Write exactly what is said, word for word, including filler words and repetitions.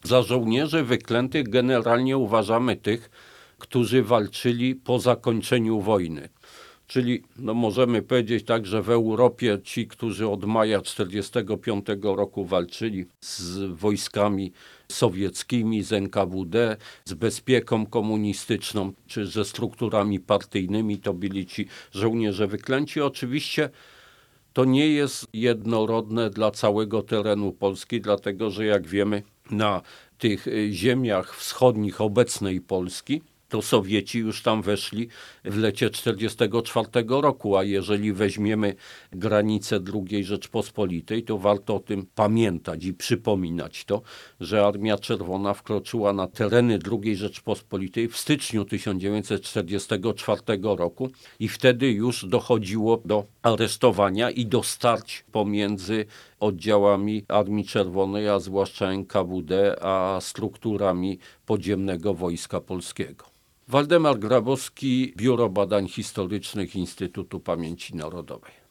Za żołnierzy wyklętych generalnie uważamy tych, którzy walczyli po zakończeniu wojny. Czyli no możemy powiedzieć tak, że w Europie ci, którzy od maja tysiąc dziewięćset czterdziestego piątego roku walczyli z wojskami sowieckimi, z N K W D, z bezpieką komunistyczną, czy ze strukturami partyjnymi, to byli ci żołnierze wyklęci. Oczywiście to nie jest jednorodne dla całego terenu Polski, dlatego że jak wiemy, na tych ziemiach wschodnich obecnej Polski to Sowieci już tam weszli w lecie tysiąc dziewięćset czterdziestego czwartego roku, a jeżeli weźmiemy granicę drugiej Rzeczpospolitej, to warto o tym pamiętać i przypominać to, że Armia Czerwona wkroczyła na tereny drugiej Rzeczpospolitej w styczniu tysiąc dziewięćset czterdziestego czwartego roku i wtedy już dochodziło do aresztowania i do starć pomiędzy oddziałami Armii Czerwonej, a zwłaszcza N K W D, a strukturami podziemnego Wojska Polskiego. Waldemar Grabowski, Biuro Badań Historycznych Instytutu Pamięci Narodowej.